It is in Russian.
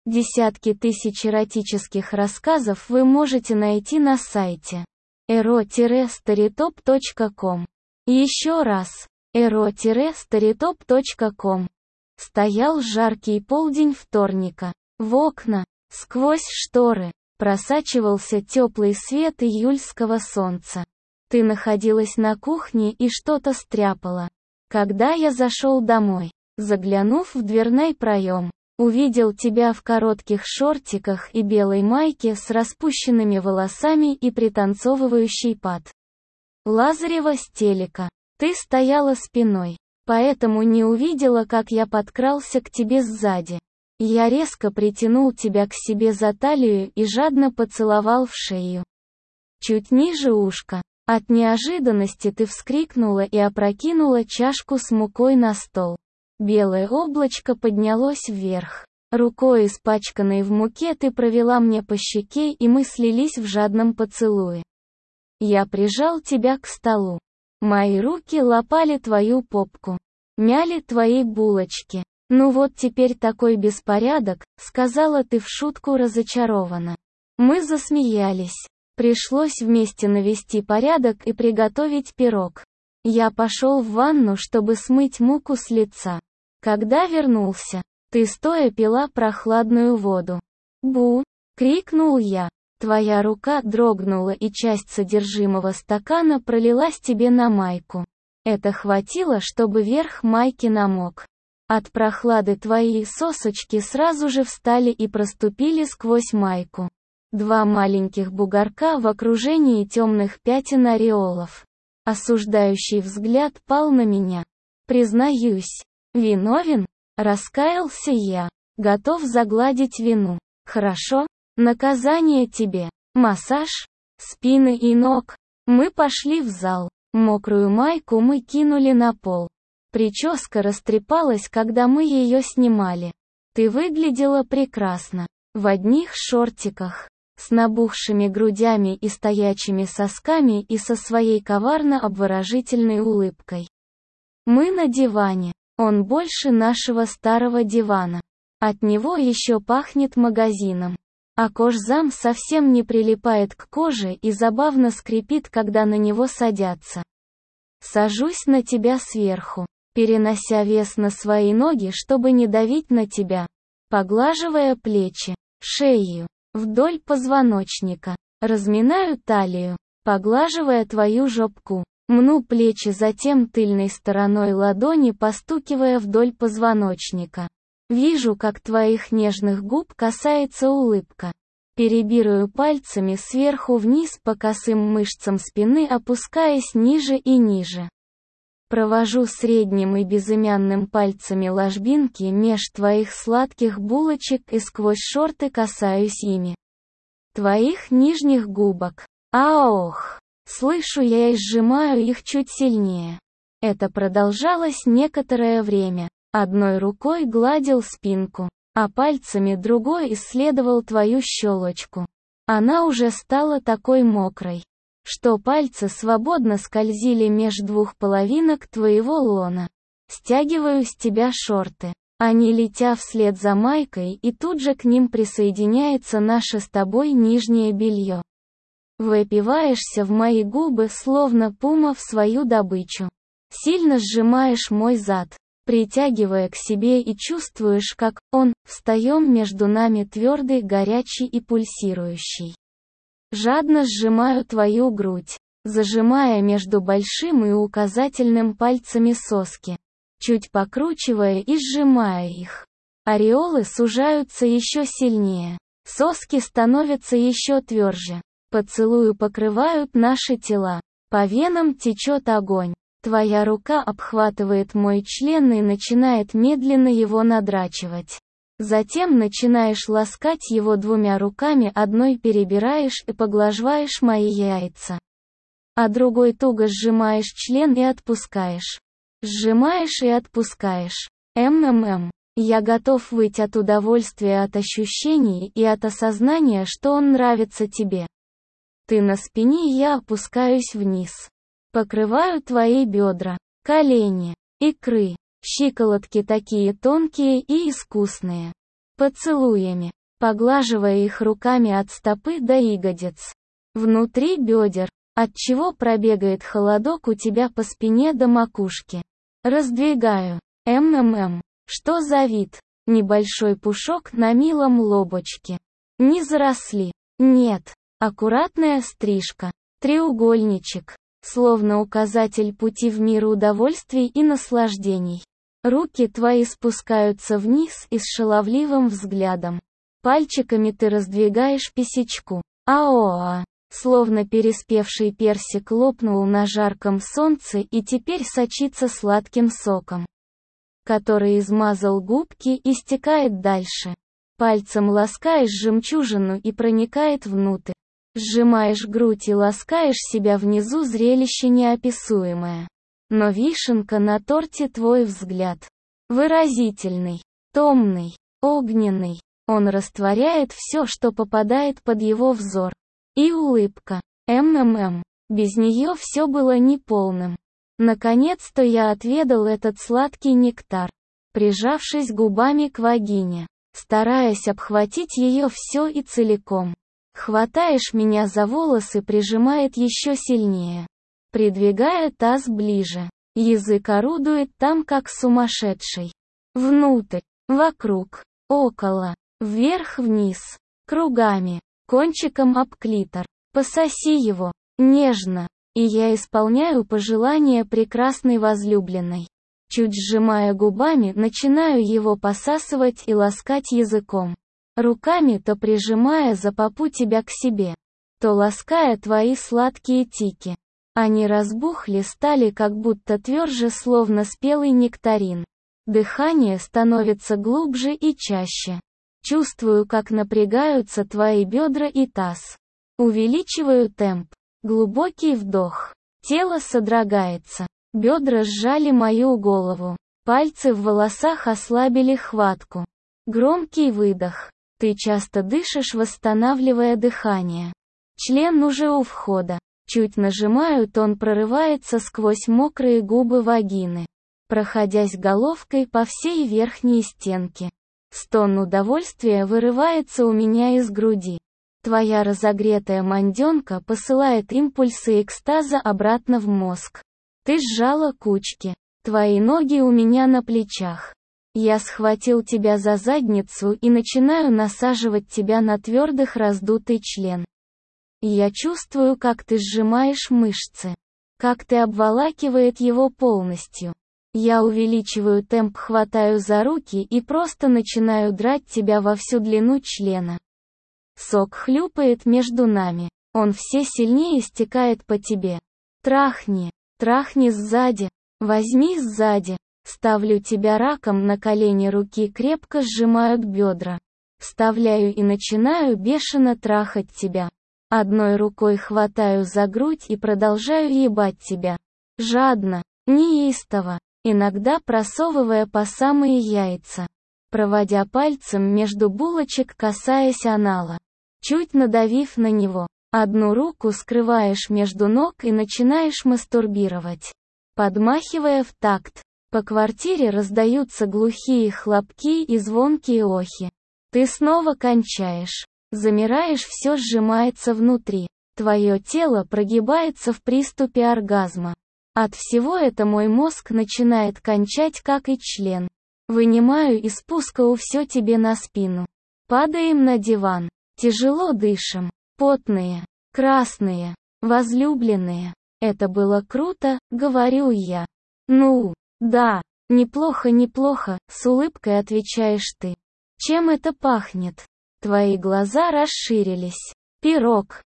Десятки тысяч эротических рассказов вы можете найти на сайте ero-storytop.com. Еще раз, ero-storytop.com. Стоял жаркий полдень вторника. В окна, сквозь шторы, просачивался теплый свет июльского солнца. Ты находилась на кухне и что-то стряпала. Когда я зашел домой, заглянув в дверной проем, увидел тебя в коротких шортиках и белой майке с распущенными волосами и пританцовывающей под Лазарева с телека. Ты стояла спиной, поэтому не увидела, как я подкрался к тебе сзади. Я резко притянул тебя к себе за талию и жадно поцеловал в шею. Чуть ниже ушка. От неожиданности ты вскрикнула и опрокинула чашку с мукой на стол. Белое облачко поднялось вверх. Рукой, испачканной в муке, ты провела мне по щеке, и мы слились в жадном поцелуе. Я прижал тебя к столу. Мои руки лапали твою попку. Мяли твои булочки. «Ну вот теперь такой беспорядок», — сказала ты в шутку разочарованно. Мы засмеялись. Пришлось вместе навести порядок и приготовить пирог. Я пошел в ванну, чтобы смыть муку с лица. Когда вернулся, ты стоя пила прохладную воду. «Бу!» — крикнул я. Твоя рука дрогнула, и часть содержимого стакана пролилась тебе на майку. Это хватило, чтобы верх майки намок. От прохлады твои сосочки сразу же встали и проступили сквозь майку. Два маленьких бугорка в окружении темных пятен ореолов. Осуждающий взгляд пал на меня. Признаюсь, виновен? Раскаялся я. Готов загладить вину. Хорошо? Наказание тебе. Массаж? Спины и ног. Мы пошли в зал. Мокрую майку мы кинули на пол. Прическа растрепалась, когда мы ее снимали. Ты выглядела прекрасно. В одних шортиках. С набухшими грудями и стоячими сосками и со своей коварно-обворожительной улыбкой. Мы на диване. Он больше нашего старого дивана. От него еще пахнет магазином. А кожзам совсем не прилипает к коже и забавно скрипит, когда на него садятся. Сажусь на тебя сверху, перенося вес на свои ноги, чтобы не давить на тебя. Поглаживая плечи, шею, вдоль позвоночника. Разминаю талию, поглаживая твою жопку. Мну плечи, затем тыльной стороной ладони постукивая вдоль позвоночника. Вижу, как твоих нежных губ касается улыбка. Перебираю пальцами сверху вниз по косым мышцам спины, опускаясь ниже и ниже. Провожу средним и безымянным пальцами ложбинки меж твоих сладких булочек и сквозь шорты касаюсь ими твоих нижних губок. Ох! Слышу я и сжимаю их чуть сильнее. Это продолжалось некоторое время. Одной рукой гладил спинку, а пальцами другой исследовал твою щелочку. Она уже стала такой мокрой, что пальцы свободно скользили меж двух половинок твоего лона. Стягиваю с тебя шорты. Они летят вслед за майкой, и тут же к ним присоединяется наше с тобой нижнее белье. Выпиваешься в мои губы, словно пума в свою добычу. Сильно сжимаешь мой зад, притягивая к себе, и чувствуешь, как он встаем между нами, твердый, горячий и пульсирующий. Жадно сжимаю твою грудь, зажимая между большим и указательным пальцами соски, чуть покручивая и сжимая их. Ореолы сужаются еще сильнее, соски становятся еще тверже. Поцелуи покрывают наши тела, по венам течет огонь. Твоя рука обхватывает мой член и начинает медленно его надрачивать. Затем начинаешь ласкать его двумя руками, одной перебираешь и поглаживаешь мои яйца, а другой туго сжимаешь член и отпускаешь. Сжимаешь и отпускаешь. Я готов выть от удовольствия, от ощущений и от осознания, что он нравится тебе. Ты на спине, я опускаюсь вниз. Покрываю твои бедра, колени, икры, щиколотки такие тонкие и искусные. поцелуями, поглаживая их руками от стопы до ягодиц. Внутри бедер, отчего пробегает холодок у тебя по спине до макушки. Раздвигаю. Что за вид? Небольшой пушок на милом лобочке. Не заросли. Нет. Аккуратная стрижка. Треугольничек. Словно указатель пути в мир удовольствий и наслаждений. Руки твои спускаются вниз и с шаловливым взглядом. Пальчиками ты раздвигаешь писечку. Аоа. Словно переспевший персик лопнул на жарком солнце и теперь сочится сладким соком, который измазал губки и стекает дальше. Пальцем ласкаешь жемчужину и проникает внутрь. Сжимаешь грудь и ласкаешь себя внизу, зрелище неописуемое. Но вишенка на торте твой взгляд. Выразительный, томный, огненный. Он растворяет все, что попадает под его взор. И улыбка. Без нее все было неполным. Наконец-то я отведал этот сладкий нектар, прижавшись губами к вагине, стараясь обхватить ее все и целиком. Хватаешь меня за волосы, прижимает еще сильнее, придвигая таз ближе. Язык орудует там как сумасшедший. Внутрь, вокруг, около, вверх-вниз, кругами. Кончиком об клитор. Пососи его, нежно, и я исполняю пожелание прекрасной возлюбленной. Чуть сжимая губами, начинаю его посасывать и ласкать языком. Руками то прижимая за попу тебя к себе, то лаская твои сладкие тики. Они разбухли, стали как будто тверже, словно спелый нектарин. Дыхание становится глубже и чаще. Чувствую, как напрягаются твои бедра и таз. Увеличиваю темп. Глубокий вдох. Тело содрогается. Бедра сжали мою голову. Пальцы в волосах ослабили хватку. Громкий выдох. Ты часто дышишь, восстанавливая дыхание. Член уже у входа. Чуть нажимаю, он прорывается сквозь мокрые губы вагины, проходясь головкой по всей верхней стенке. Стон удовольствия вырывается у меня из груди. Твоя разогретая мандёнка посылает импульсы экстаза обратно в мозг. Ты сжала кучки. Твои ноги у меня на плечах. Я схватил тебя за задницу и начинаю насаживать тебя на твердых раздутый член. Я чувствую, как ты сжимаешь мышцы. Как ты обволакивает его полностью. Я увеличиваю темп, хватаю за руки и просто начинаю драть тебя во всю длину члена. Сок хлюпает между нами. Он все сильнее стекает по тебе. Трахни, трахни сзади, возьми сзади. Ставлю тебя раком на колени, руки крепко сжимают бедра. Вставляю и начинаю бешено трахать тебя. Одной рукой хватаю за грудь и продолжаю ебать тебя. Жадно, неистово. Иногда просовывая по самые яйца, проводя пальцем между булочек, касаясь анала, чуть надавив на него. Одну руку скрываешь между ног и начинаешь мастурбировать, подмахивая в такт. По квартире раздаются глухие хлопки и звонкие охи. Ты снова кончаешь. Замираешь, все сжимается внутри. Твое тело прогибается в приступе оргазма. От всего это мой мозг начинает кончать, как и член. Вынимаю из спускаю все тебе на спину. Падаем на диван. Тяжело дышим. Потные. Красные. Возлюбленные. Это было круто, говорю я. Ну, да. Неплохо, с улыбкой отвечаешь ты. Чем это пахнет? Твои глаза расширились. Пирог.